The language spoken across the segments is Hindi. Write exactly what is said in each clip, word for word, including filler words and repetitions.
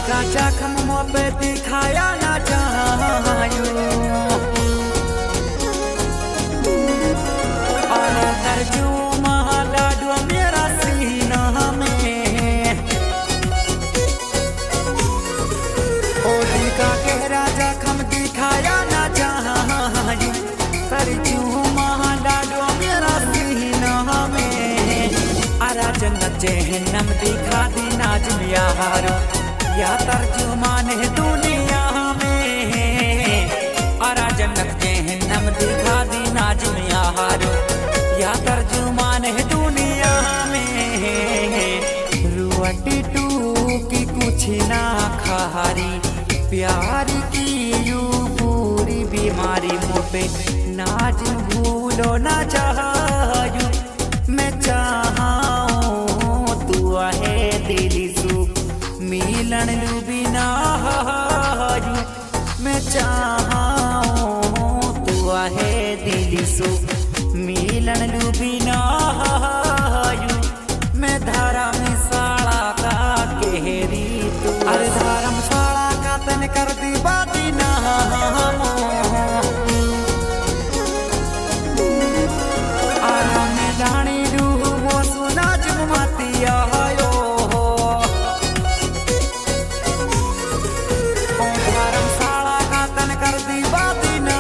का जख्म मुँह पे दिखाया ना चाहूं और तर्जुमा लाडू मेरा सीना में होली का गहरा जख्म दिखाया ना चाहूं तर्जुमा लाडू मेरा सीना में अरा जन्नत जहन्नम दिखा दी नाज़ यार या तर्जुमान है दुनिया में अरा जन्नत जहन्नम दिखा दी नाज़ यार या तर्जुमान है दुनिया में रुअटी टू की कुछ ना खारी प्यार की यू पूरी बीमारी मुँह पे नाज भूलो ना चाहूं मैं चाहूं तू है दिली सु मिलन लूबी ना मैं चाहूं तू है दिली सु मिलन लूबी ना मैं धर्मशाला का केहरी तू अरे धर्मशाला का तन कर दी बाती ना जानी रूह वो सुना जुमाती आयो धर्मशाला का तन कर दी बाती ना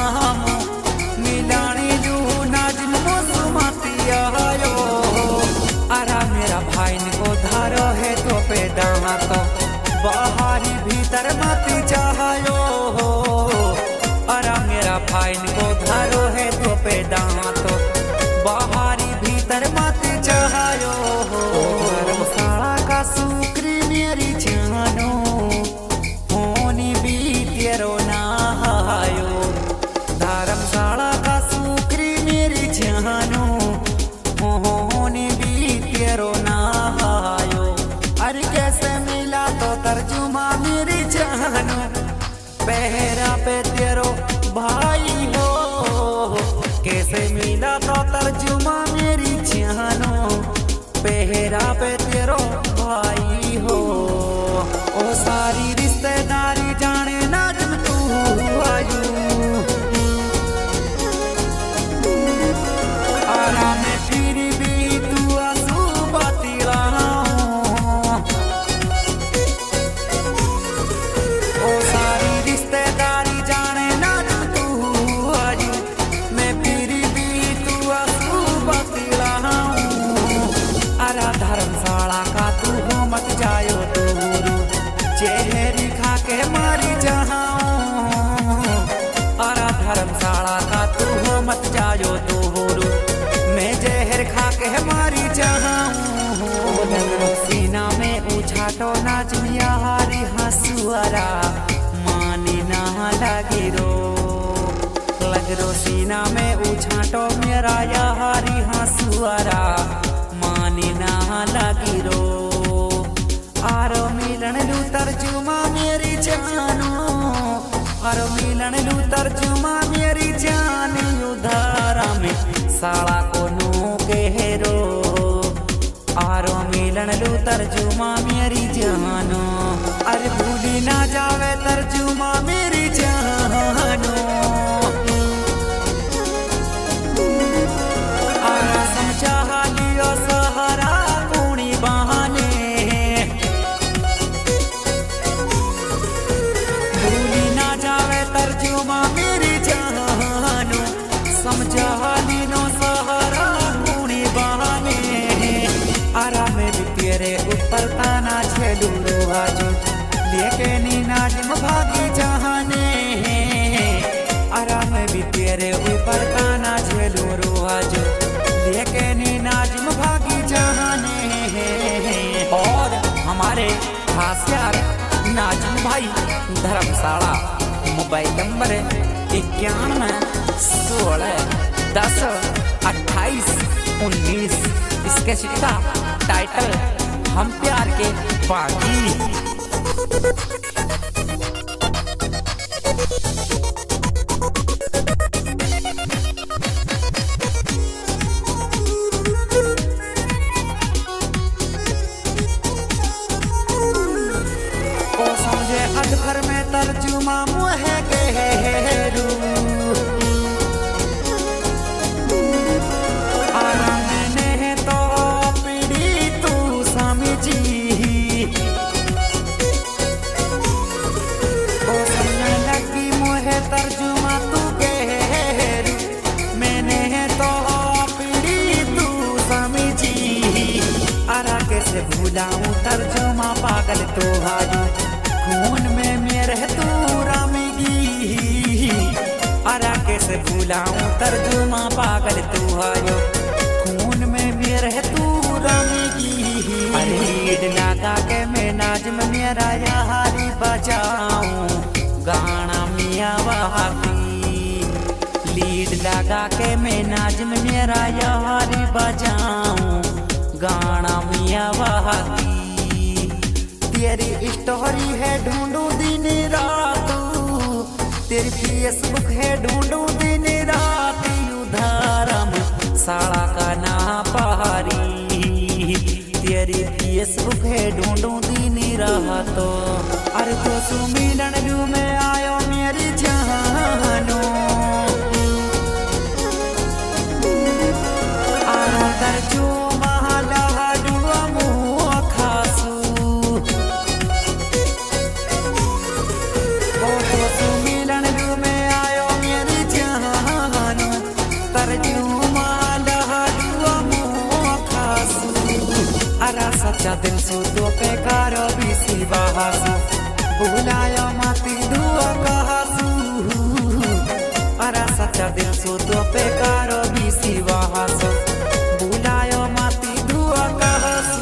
मिलानी रूह नाजिम वो सुमाती आयो अरा मेरा भाई को धारो है तो पेड़ा तो बाहरी भीतर मती चाहो अरा मेरा भाई को धारो है तो पेड़ा तो बाहरी भीतर मत चाहो धर्मशाला का शुक्र मेरी जानो होनी भी तेरो ना आयो धर्मशाला का शुक्र मेरी जानो होनी भी तेरो ना आयो अरे कैसे मिला तो तर्जुमा मेरी जानो पहरा पे तेरो भाई हो कैसे मिला तो तर्जुमा मेरी जानो पहरा पे तेरो भाई हो ओ सारी रिश्तेदारी जाने ना जब तू आयु आराम फिर भी तू आंसू बाती ओ सारी रिश्तेदारी जाने ना जब तू आयु मैं फिर भी तू आंसू बाती अरा धर्मशाला का तू हो मत जायो दूर चेहरी खा के मारी जाऊं अरा धर्मशाला का तू हो मत जायो दूर मैं जहर खा के मारी जाऊं सीना में उछाटो नाच यारी हंसुअरा मानी ना लगी रो लग रो सीना में उछाटो मेरा यारी हंसुअरा मानी ना लगी रो आरो मिलन लू तर्जुमा मेरी जानो आरो मिलन लू तर्जुमा मेरी जान उधारा में साला को नू केरो आरो मिलन लू तर्जुमा मेरी जानो अरे भूली ना जावे तर्जुमा मेरी जानो आरा समझा लियो सहारा कूणी बहाने भूली ना जावे तर्जुमा मेरी जानो समझा लीनो सहारा कूणी बहाने आरा में भी तेरे ऊपर ताना झेलू रोहाजू लेके नी नाजिम भागी जहाने आरा में भी तेरे ऊपर ताना झेलू रोहाजू लेके नी नाजिम भागी जहाने और हमारे खास यार नाजिम भाई धर्मशाला मोबाइल नंबर इक्यानवे सोलह दस अट्ठाईस उन्नीस इसके सीधा टाइटल हम प्यार के बागी। तर्जुमा मुहे गेरू आराम ने तो पीड़ी तू समझी ओ सुनने लगी मुहे तर्जुमा तू गेरू मैंने तो पीड़ी तू समझी अरा कैसे भूलाऊं तर्जुमा पागल तो हाजू खून में मेरे तू रामगी अरा कैसे भूलाऊं तर्जुमा पागल तू आयो खून में मेरे तू रामगी लीड लगा के मैं नाज़म मेरा यारी बजाऊं गाना मियाँ वहाबी लीड लगा के मैं नाज़म मेरा यारी बजाऊं गाना मियाँ वहाबी तेरी स्टोरी है ढूंढू दिन रात तेरी फेसबुक है ढूंढू दिन रात उधारम साड़ा का ना पहाड़ी तेरी फेसबुक है ढूंढू दिन रात अरे तो सुमिलन लू में आयो मेरी जानो आरो दर्जो सच्चा दिल सो तो पे कारो बीसी बहासू बुलायो माती दुआ कहासू अरा सच्चा दिल सो तो पे कारो बीसी बहासू बुलायो माती दुआ कहासू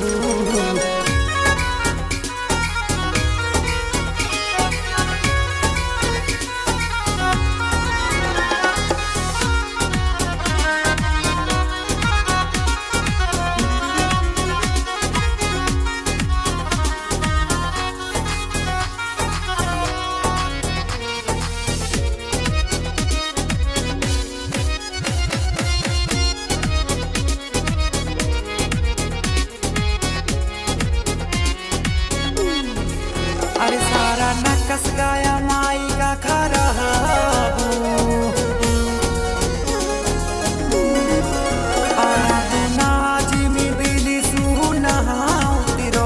अरे सारा नकस गाया माई का खराब आरा तू नाज़िमी दिली सुना तिरो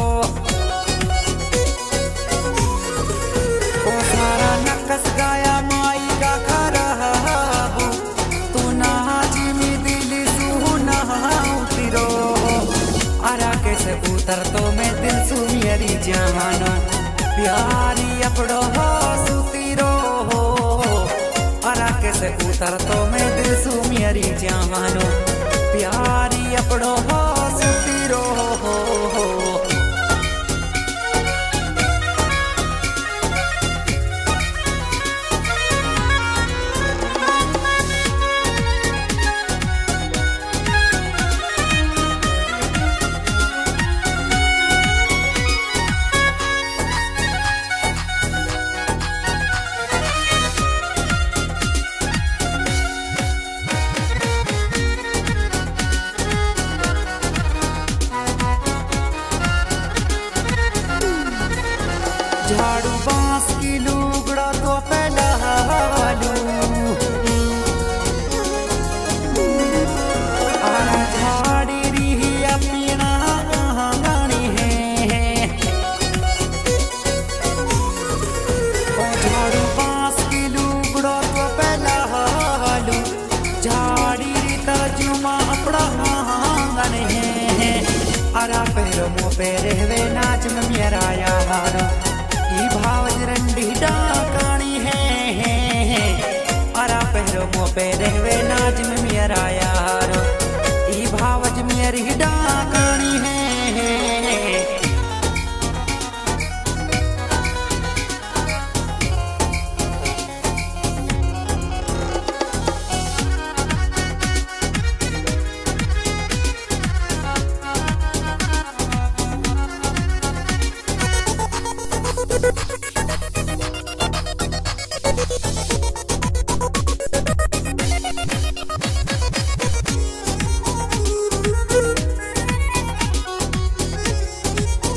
ओ सारा नकस गाया माई का खराब तू नाज़िमी दिली सुना तिरो अरा कैसे उतर तो मैं दिल सु मेरी जानो प्यारी अपड़ो हो सुतीरो हो अरा कैसे उतर तो मैं दिल सु मेरी जानो प्यारी अपड़ो हो सुतीरो हो झाड़ू बांस की लुगड़ा तो पहला हालू आरा झाड़ी रही अपना आंगनी है ओ झाड़ू बांस की लुगड़ा तो पहला हालू झाड़ी री तर्जुमा अपना आंगन है अरा पैरों मुँह पे रहवे नाच में मेरा यार भावज रंडी डाकानी है अरा पहरो मो पे रहवे नाज में मेरा यार ई भावज मेरी डाकानी है।